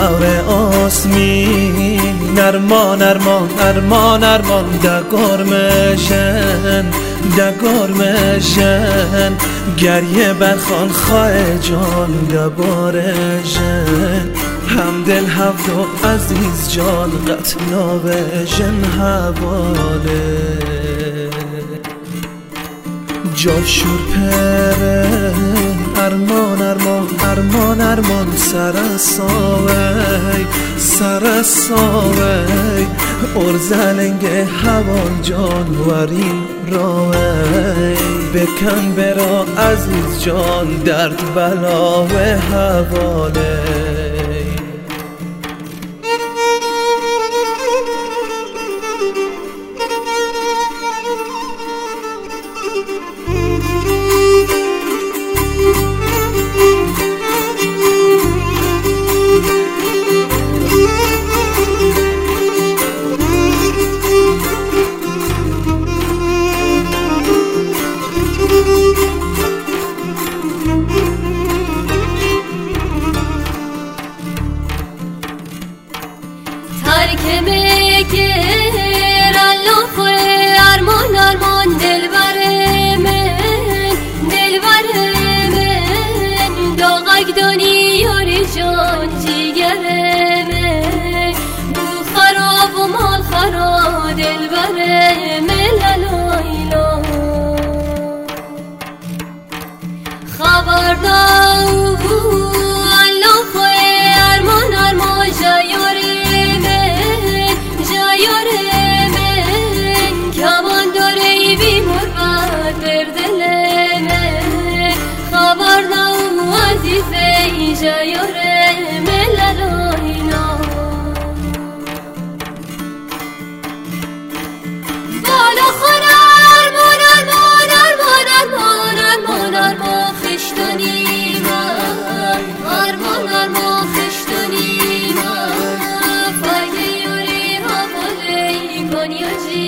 هوره آسمین ارمان ارمان ارمان ارمان دگار مشن گریه برخان خواه جان دبارشن همدل هفت و عزیز جان قتلا بشن حواله جاشور پره ارمان ارمان ارمان ارمان سرساوی ارزلنگ هوان جان ورین راوی بکن برا عزیز جان درد بلا و حواله ترک مگر الله خواه ارمان ارمان دلبر من داغک دانی یاری جان جیگر من بو خراب و مال خراب دلبر من لالایلا خبردار الله خواه ارمان ارمان جایاری کمان داره بی مربت بر دل من خبر نو عزیزه جایاره ملالاینا بالا خونه ارمان ارمان ارمان ارمان ارمان ارمان خشتانی من ارمان ارمان خشتانی من فاگه یوری حواله کنیا جی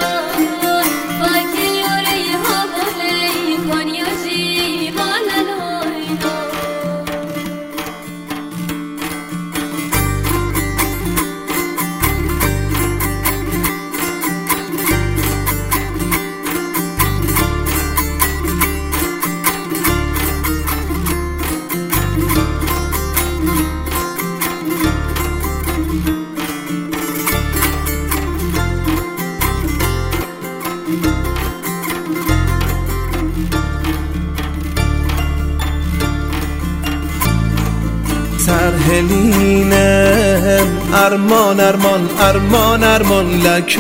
سرهلینم ارمان ارمان ارمان ارمان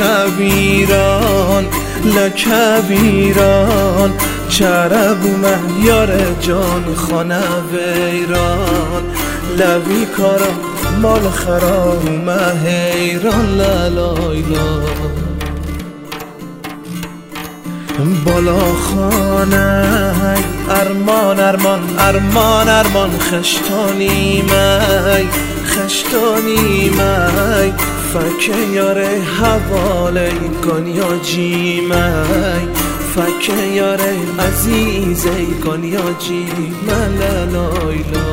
لکویران چربو مهیار جان خانه ویران لوی کارا مال خراب مهیران لالایلا بالا خانه ارمان ارمان ارمان ارمان خشتانی می فکه یاره حواله گانیا جی می فکه یاره عزیزه گانیا جی من لالایلا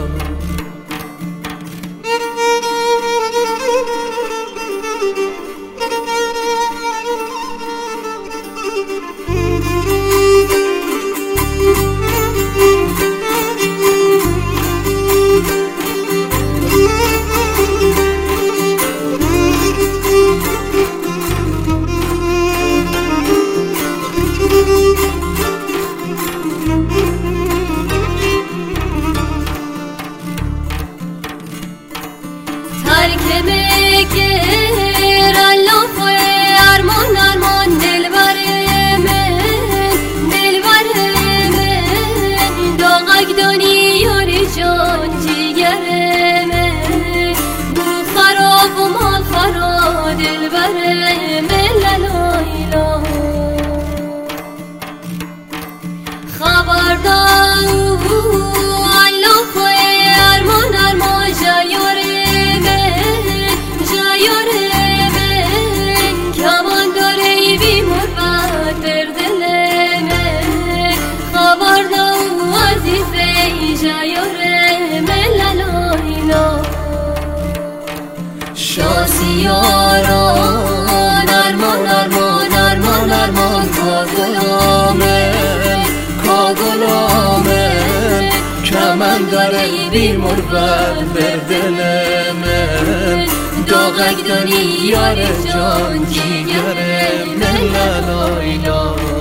ترک مگر الله خواه ارمان ارمان دلبر من داغک دانی یاری جان جیگر من بو خراب و مال خراب دلبر من لالایلا خبردار الله خواه ارمان ارمان جایاره مروت بر دل من داغک دانی یار جان جیگر من لا لا